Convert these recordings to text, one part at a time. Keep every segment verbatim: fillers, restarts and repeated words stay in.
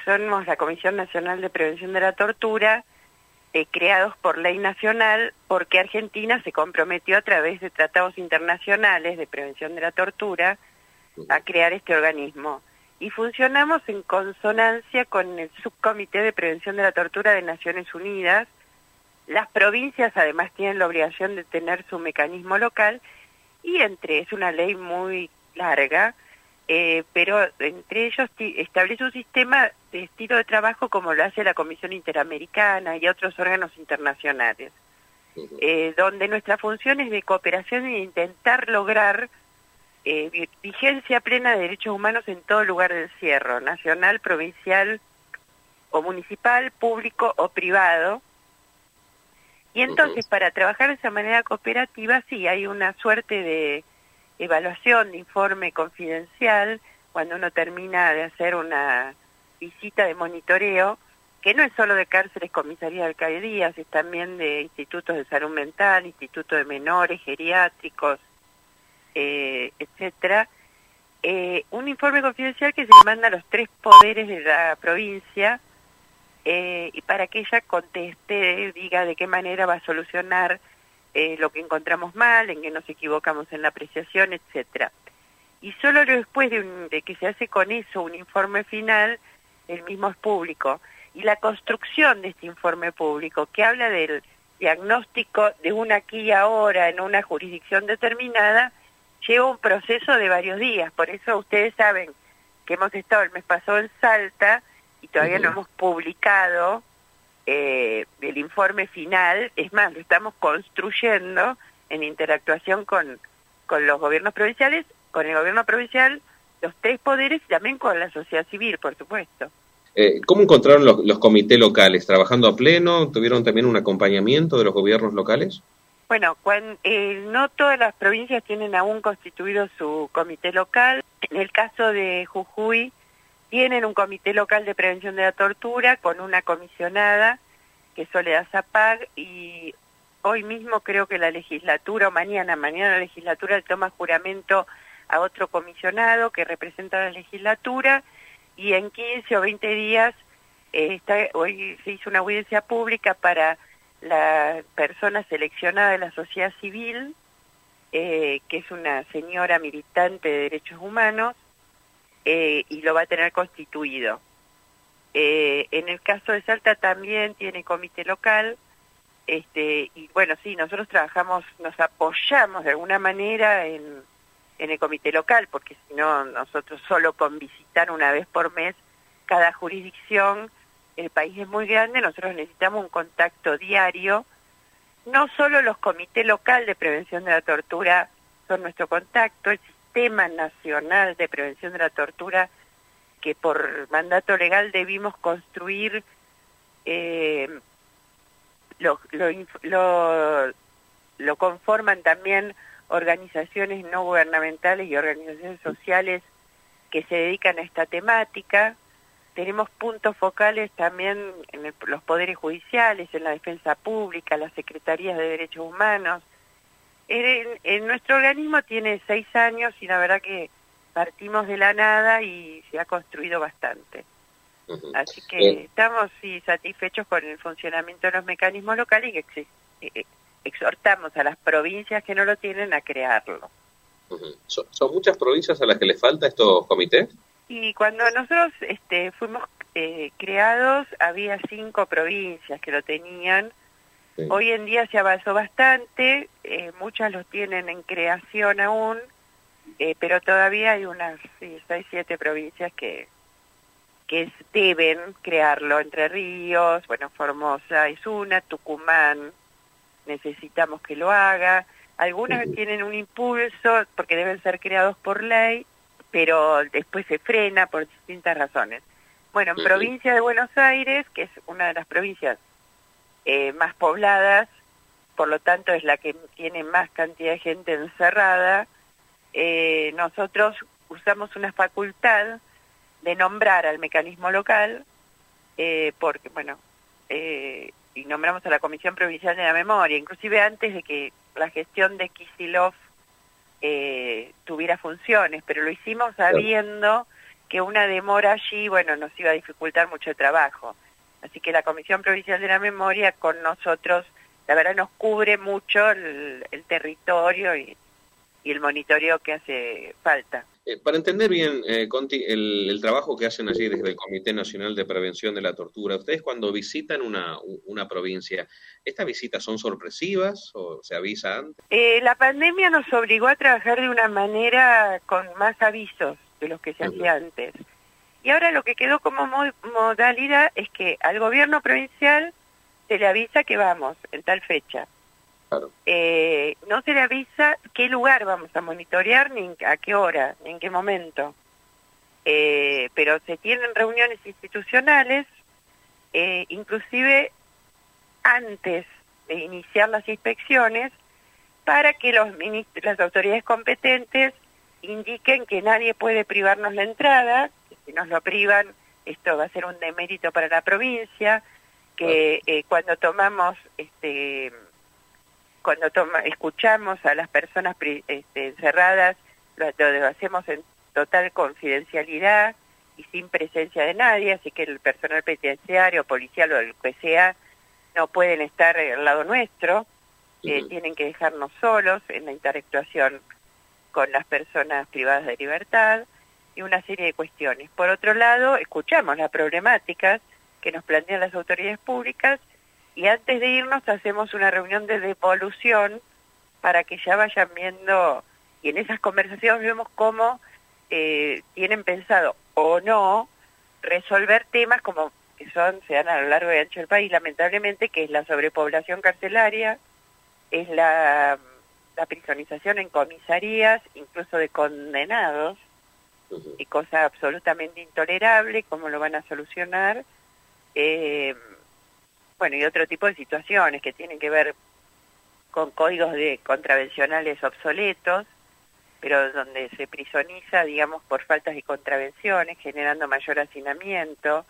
somos la Comisión Nacional de Prevención de la Tortura, eh, creados por ley nacional, porque Argentina se comprometió a través de tratados internacionales de prevención de la tortura a crear este organismo. Y funcionamos en consonancia con el Subcomité de Prevención de la Tortura de Naciones Unidas. Las provincias además tienen la obligación de tener su mecanismo local, y entre, es una ley muy larga, eh, pero entre ellos establece un sistema de estilo de trabajo como lo hace la Comisión Interamericana y otros órganos internacionales, eh, donde nuestra función es de cooperación e intentar lograr eh, vigencia plena de derechos humanos en todo lugar del encierro, nacional, provincial o municipal, público o privado. Y entonces, para trabajar de esa manera cooperativa, sí, hay una suerte de evaluación, de informe confidencial, cuando uno termina de hacer una visita de monitoreo, que no es solo de cárceles, comisarías de alcaldías, es también de institutos de salud mental, institutos de menores, geriátricos, eh, etcétera. Eh, un informe confidencial que se le manda a los tres poderes de la provincia, Eh, y para que ella conteste, diga de qué manera va a solucionar eh, lo que encontramos mal, en que nos equivocamos en la apreciación, etcétera. Y solo después de, un, de que se hace con eso un informe final, el mismo es público. Y la construcción de este informe público, que habla del diagnóstico de un aquí y ahora en una jurisdicción determinada, lleva un proceso de varios días. Por eso ustedes saben que hemos estado el mes pasado en Salta, y todavía uh-huh. no hemos publicado eh, el informe final. Es más, lo estamos construyendo en interactuación con, con los gobiernos provinciales, con el gobierno provincial, los tres poderes y también con la sociedad civil, por supuesto. Eh, ¿Cómo encontraron los, los comités locales? ¿Trabajando a pleno? ¿Tuvieron también un acompañamiento de los gobiernos locales? Bueno, cuando, eh, no todas las provincias tienen aún constituido su comité local. En el caso de Jujuy, tienen un comité local de prevención de la tortura con una comisionada, que es Soledad Zapag, y hoy mismo creo que la legislatura, o mañana, mañana la legislatura toma juramento a otro comisionado que representa a la legislatura, y en quince o veinte días eh, está, hoy se hizo una audiencia pública para la persona seleccionada de la sociedad civil, eh, que es una señora militante de derechos humanos, Eh, y lo va a tener constituido. Eh, en el caso de Salta también tiene comité local, este, y bueno, sí, nosotros trabajamos, nos apoyamos de alguna manera en, en el comité local, porque si no, nosotros solo con visitar una vez por mes cada jurisdicción, el país es muy grande, nosotros necesitamos un contacto diario. No solo los comités local de prevención de la tortura son nuestro contacto, el Sistema Nacional de Prevención de la Tortura, que por mandato legal debimos construir, eh, lo, lo, lo, lo conforman también organizaciones no gubernamentales y organizaciones sociales que se dedican a esta temática. Tenemos puntos focales también en el, los poderes judiciales, en la defensa pública, las secretarías de derechos humanos. En, en nuestro organismo tiene seis años y la verdad que partimos de la nada y se ha construido bastante. Uh-huh. Así que eh. estamos sí, satisfechos con el funcionamiento de los mecanismos locales y ex, eh, exhortamos a las provincias que no lo tienen a crearlo. Uh-huh. ¿Son, ¿Son muchas provincias a las que les falta estos comités? Y cuando nosotros este, fuimos eh, creados había cinco provincias que lo tenían. Sí. Hoy en día se avanzó bastante, eh, muchas los tienen en creación aún, eh, pero todavía hay unas sí, seis, siete provincias que, que deben crearlo. Entre Ríos, bueno, Formosa es una, Tucumán, necesitamos que lo haga. Algunas uh-huh. tienen un impulso porque deben ser creados por ley, pero después se frena por distintas razones. Bueno, en uh-huh. provincia de Buenos Aires, que es una de las provincias Eh, más pobladas, por lo tanto es la que tiene más cantidad de gente encerrada, eh, nosotros usamos una facultad de nombrar al mecanismo local, eh, porque, bueno, eh, y nombramos a la Comisión Provincial de la Memoria, inclusive antes de que la gestión de Kicillof eh, tuviera funciones, pero lo hicimos sabiendo que una demora allí, bueno, nos iba a dificultar mucho el trabajo. Así que la Comisión Provincial de la Memoria con nosotros, la verdad, nos cubre mucho el, el territorio y, y el monitoreo que hace falta. Eh, para entender bien, eh, Conti, el, el trabajo que hacen allí desde el Comité Nacional de Prevención de la Tortura, ustedes cuando visitan una, una provincia, ¿estas visitas son sorpresivas o se avisa antes? Eh, la pandemia nos obligó a trabajar de una manera con más avisos de los que se hacía antes. Y ahora lo que quedó como mo modalidad es que al gobierno provincial se le avisa que vamos en tal fecha. Claro. Eh, no se le avisa qué lugar vamos a monitorear, ni a qué hora, ni en qué momento. Eh, pero se tienen reuniones institucionales, eh, inclusive antes de iniciar las inspecciones, para que los las autoridades competentes indiquen que nadie puede privarnos la entrada, que si nos lo privan, esto va a ser un demérito para la provincia, que eh, cuando tomamos... este cuando toma, escuchamos a las personas este, encerradas, lo, lo hacemos en total confidencialidad y sin presencia de nadie, así que el personal penitenciario, policial o el que sea, no pueden estar al lado nuestro, eh, uh-huh. tienen que dejarnos solos en la interactuación con las personas privadas de libertad y una serie de cuestiones. Por otro lado, escuchamos las problemáticas que nos plantean las autoridades públicas y antes de irnos hacemos una reunión de devolución para que ya vayan viendo, y en esas conversaciones vemos cómo eh, tienen pensado o no resolver temas como que son, se dan a lo largo y ancho del país, lamentablemente, que es la sobrepoblación carcelaria, es la, la prisonización en comisarías, incluso de condenados, uh-huh. y cosa absolutamente intolerable, cómo lo van a solucionar, eh, bueno, y otro tipo de situaciones que tienen que ver con códigos de contravencionales obsoletos, pero donde se prisoniza, digamos, por faltas de contravenciones, generando mayor hacinamiento,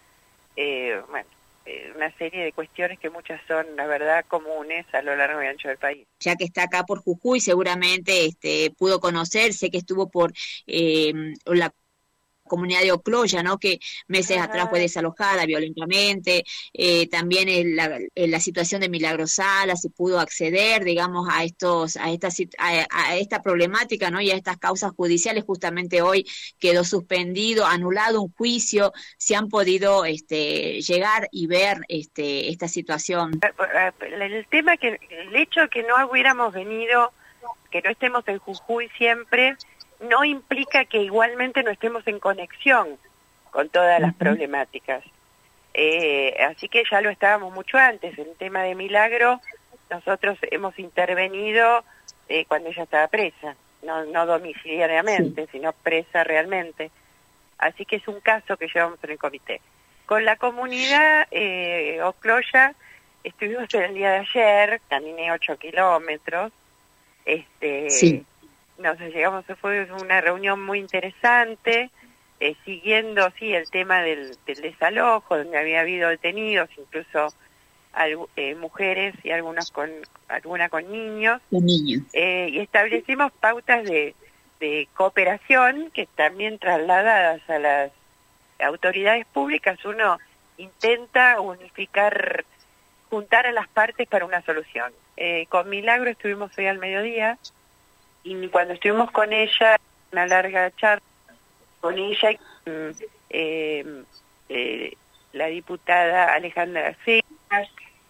eh, bueno, eh, una serie de cuestiones que muchas son, la verdad, comunes a lo largo y ancho del país. Ya que está acá por Jujuy, seguramente este, pudo conocer, sé que estuvo por eh, la comunidad de Ocloya, ¿no? Que meses Ajá. atrás fue desalojada violentamente, eh, también en la, en la situación de Milagrosala se pudo acceder, digamos, a estos, a esta, a, a esta problemática, ¿no? Y a estas causas judiciales. Justamente hoy quedó suspendido, anulado un juicio, se han podido este, llegar y ver este, esta situación. El tema que, el hecho de que no hubiéramos venido, que no estemos en Jujuy siempre, no implica que igualmente no estemos en conexión con todas las uh-huh. problemáticas. Eh, así que ya lo estábamos mucho antes. En el tema de Milagro, nosotros hemos intervenido eh, cuando ella estaba presa, no, no domiciliariamente, sí. sino presa realmente. Así que es un caso que llevamos en el comité. Con la comunidad eh, Ocloya estuvimos el día de ayer, caminé ocho kilómetros, este... Sí. Nos llegamos, fue una reunión muy interesante, eh, siguiendo, sí, el tema del, del desalojo, donde había habido detenidos, incluso algo, eh, mujeres y algunas con, alguna con niños. Con niños. Eh, y establecimos pautas de, de cooperación que también trasladadas a las autoridades públicas uno intenta unificar, juntar a las partes para una solución. Eh, con Milagro estuvimos hoy al mediodía, y cuando estuvimos con ella, una larga charla con ella, eh, eh, la diputada Alejandra Cejas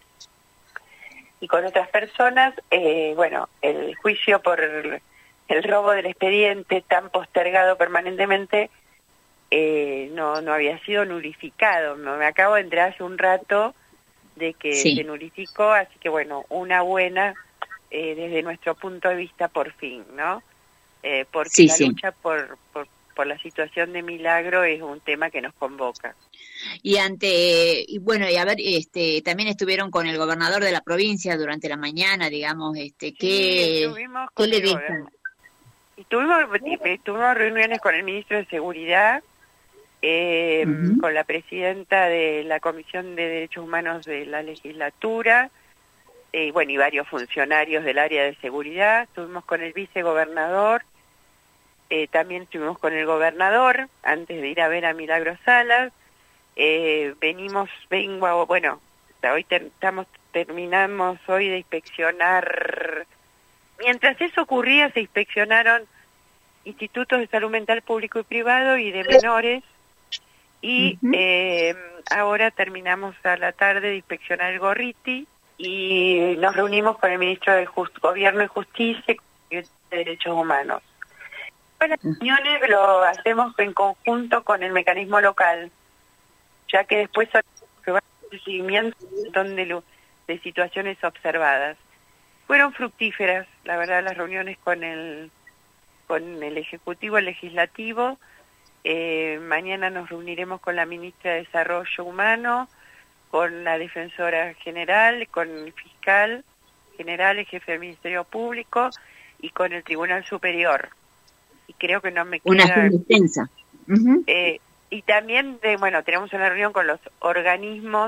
y con otras personas, eh, bueno, el juicio por el, el robo del expediente tan postergado permanentemente eh, no, no había sido nulificado. Me acabo de enterar hace un rato de que sí. se nulificó, así que bueno, una buena... Eh, desde nuestro punto de vista por fin, ¿no? Eh, porque sí, la sí. lucha por, por, por la situación de Milagro es un tema que nos convoca. Y ante, y bueno, y a ver, este, también estuvieron con el gobernador de la provincia durante la mañana, digamos, este, ¿qué, sí, ¿qué le dejan? Y tuvimos, tuvimos reuniones con el ministro de Seguridad, eh, uh-huh. con la presidenta de la Comisión de Derechos Humanos de la legislatura, Eh, bueno, y varios funcionarios del área de seguridad. Estuvimos con el vicegobernador eh, también estuvimos con el gobernador antes de ir a ver a Milagros Salas. Eh, venimos, vengo, bueno, hoy ter, estamos, terminamos hoy de inspeccionar, mientras eso ocurría se inspeccionaron institutos de salud mental público y privado y de menores, y uh-huh. eh, ahora terminamos a la tarde de inspeccionar el Gorriti, y nos reunimos con el ministro de Just- Gobierno y Justicia y de Derechos Humanos. Las reuniones lo hacemos en conjunto con el mecanismo local, ya que después se va el seguimiento de, de situaciones observadas. Fueron fructíferas, la verdad, las reuniones con el con el Ejecutivo, el Legislativo. Eh, mañana nos reuniremos con la Ministra de Desarrollo Humano, con la Defensora General, con el Fiscal General, el Jefe del Ministerio Público y con el Tribunal Superior. Y creo que no me queda... Una agenda extensa. Uh-huh. Eh, y también, de, bueno, tenemos una reunión con los organismos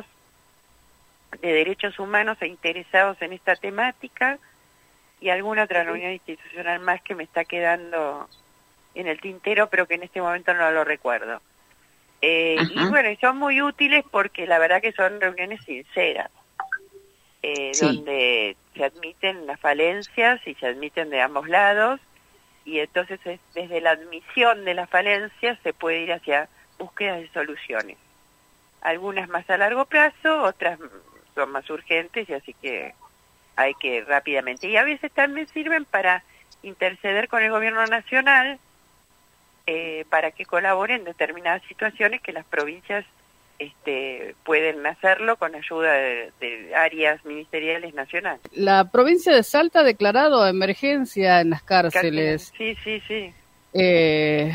de derechos humanos e interesados en esta temática, y alguna otra reunión institucional más que me está quedando en el tintero, pero que en este momento no lo recuerdo. Eh, y bueno, y son muy útiles porque la verdad que son reuniones sinceras, eh, sí. donde se admiten las falencias y se admiten de ambos lados, y entonces es, desde la admisión de las falencias se puede ir hacia búsquedas de soluciones. Algunas más a largo plazo, otras son más urgentes, y así que hay que rápidamente. Y a veces también sirven para interceder con el gobierno nacional eh, para que colaboren en determinadas situaciones que las provincias este, pueden hacerlo con ayuda de, de áreas ministeriales nacionales. La provincia de Salta ha declarado emergencia en las cárceles. Sí, sí, sí. Eh...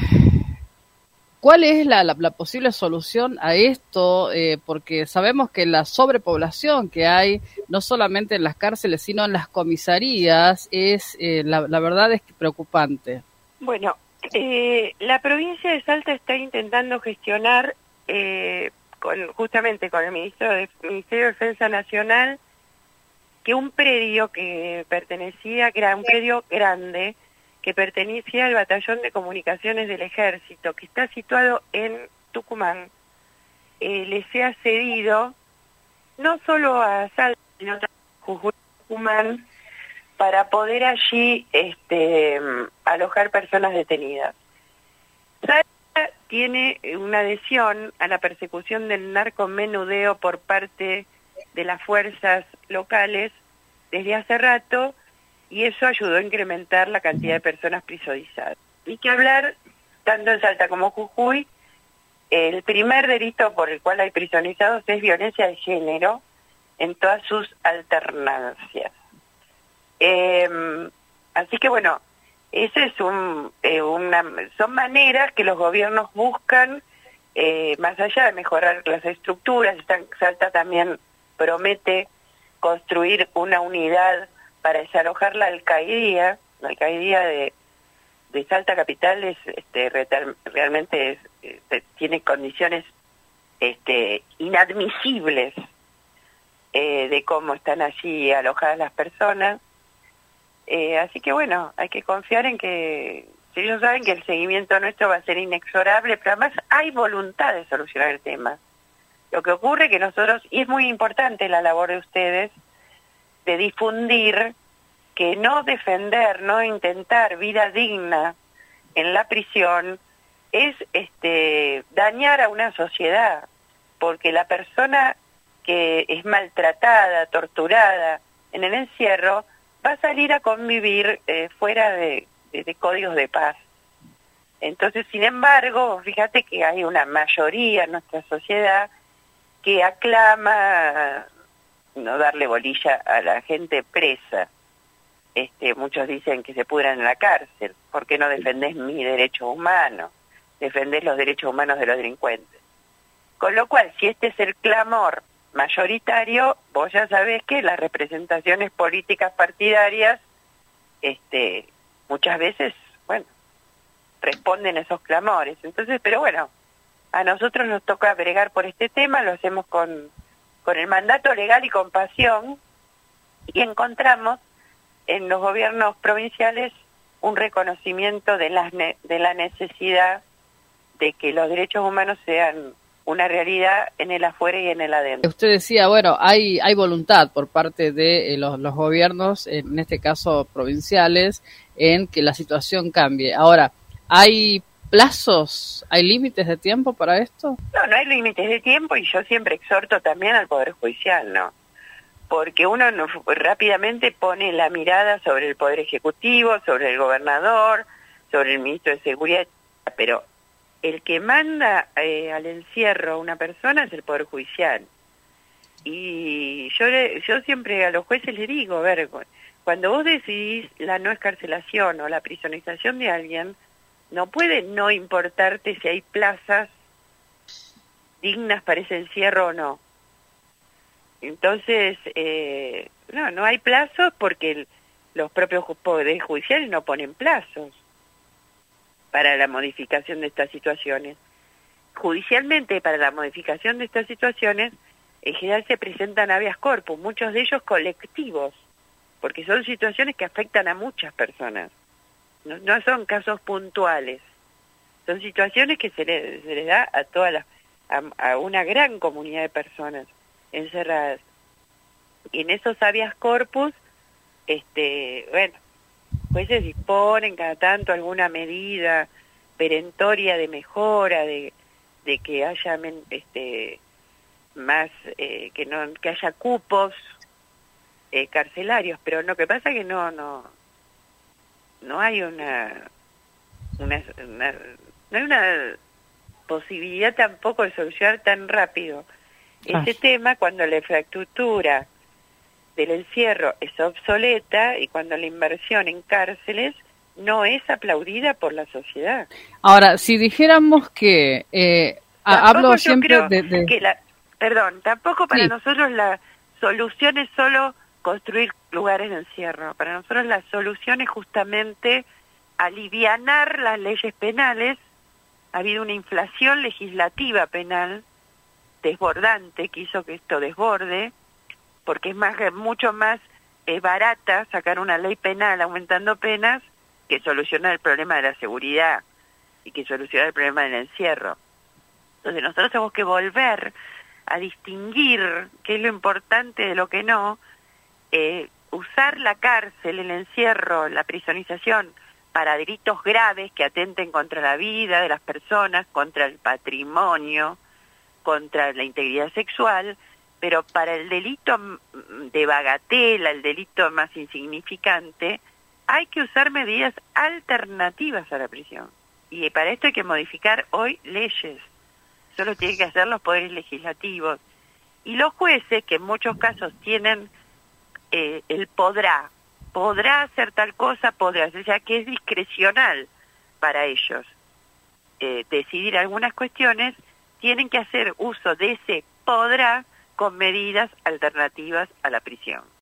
¿Cuál es la, la, la posible solución a esto? Eh, porque sabemos que la sobrepoblación que hay, no solamente en las cárceles, sino en las comisarías, es eh, la, la verdad es preocupante. Bueno, eh, la provincia de Salta está intentando gestionar, eh, con, justamente con el ministro de, Ministerio de Defensa Nacional, que un predio que pertenecía, que era un predio grande, que pertenecía al Batallón de Comunicaciones del Ejército, que está situado en Tucumán, eh, le sea cedido no solo a Salta, sino también a Jujuy y Tucumán, para poder allí este, alojar personas detenidas. Salta tiene una adhesión a la persecución del narcomenudeo por parte de las fuerzas locales desde hace rato, y eso ayudó a incrementar la cantidad de personas prisonizadas. Hay que hablar, tanto en Salta como Jujuy, el primer delito por el cual hay prisonizados es violencia de género en todas sus alternancias. Eh, así que bueno, ese es un, eh, una, son maneras que los gobiernos buscan, eh, más allá de mejorar las estructuras. Salta también promete construir una unidad para desalojar la alcaidía. La alcaidía de, de Salta Capital es este, retal, realmente es, este, tiene condiciones este, inadmisibles eh, de cómo están allí alojadas las personas. Eh, así que bueno, hay que confiar en que, si ellos saben que el seguimiento nuestro va a ser inexorable, pero además hay voluntad de solucionar el tema. Lo que ocurre que nosotros, y es muy importante la labor de ustedes, de difundir que no defender, no intentar vida digna en la prisión es este dañar a una sociedad, porque la persona que es maltratada, torturada en el encierro va a salir a convivir eh, fuera de, de, de códigos de paz. Entonces, sin embargo, fíjate que hay una mayoría en nuestra sociedad que aclama no darle bolilla a la gente presa. Este, muchos dicen que se pudran en la cárcel. ¿Por qué no defendés mi derecho humano? Defendés los derechos humanos de los delincuentes. Con lo cual, si este es el clamor mayoritario, vos ya sabés que las representaciones políticas partidarias este, muchas veces, bueno, responden a esos clamores. Entonces, pero bueno, a nosotros nos toca bregar por este tema, lo hacemos con, con el mandato legal y con pasión, y encontramos en los gobiernos provinciales un reconocimiento de, las ne de la necesidad de que los derechos humanos sean una realidad en el afuera y en el adentro. Usted decía, bueno, hay hay voluntad por parte de eh, los, los gobiernos, en este caso provinciales, en que la situación cambie. Ahora, ¿hay plazos, hay límites de tiempo para esto? No, no hay límites de tiempo, y yo siempre exhorto también al Poder Judicial, ¿no? Porque uno no, rápidamente pone la mirada sobre el Poder Ejecutivo, sobre el gobernador, sobre el ministro de Seguridad, pero el que manda eh, al encierro a una persona es el Poder Judicial. Y yo le, yo siempre a los jueces les digo, a ver, cuando vos decidís la no escarcelación o la prisonización de alguien, no puede no importarte si hay plazas dignas para ese encierro o no. Entonces, eh, no, no hay plazos porque el, los propios poderes judiciales no ponen plazos para la modificación de estas situaciones. Judicialmente, para la modificación de estas situaciones, en general se presentan habeas corpus, muchos de ellos colectivos, porque son situaciones que afectan a muchas personas. No, no son casos puntuales, son situaciones que se, le, se les da a todas las, a, a una gran comunidad de personas encerradas. Y en esos habeas corpus, este, bueno, jueces disponen cada tanto alguna medida perentoria de mejora, de, de que haya este más, eh, que no que haya cupos eh, carcelarios, pero lo que pasa es que no no no hay una, una, una no hay una posibilidad tampoco de solucionar tan rápido ese ah. tema cuando la infraestructura del encierro es obsoleta y cuando la inversión en cárceles no es aplaudida por la sociedad. Ahora, si dijéramos que eh, hablo siempre de, de... Que la, perdón, tampoco para sí. nosotros la solución es solo construir lugares de encierro. Para nosotros la solución es justamente alivianar las leyes penales. Ha habido una inflación legislativa penal desbordante que hizo que esto desborde, porque es más mucho más eh, barata sacar una ley penal aumentando penas que solucionar el problema de la seguridad y que solucionar el problema del encierro. Entonces nosotros tenemos que volver a distinguir qué es lo importante de lo que no, eh, usar la cárcel, el encierro, la prisonización para delitos graves que atenten contra la vida de las personas, contra el patrimonio, contra la integridad sexual, pero para el delito de bagatela, el delito más insignificante, hay que usar medidas alternativas a la prisión. Y para esto hay que modificar hoy leyes. Solo tienen que hacer los poderes legislativos. Y los jueces, que en muchos casos tienen eh, el podrá, podrá hacer tal cosa, podrá, o sea que es discrecional para ellos eh, decidir algunas cuestiones, tienen que hacer uso de ese podrá con medidas alternativas a la prisión.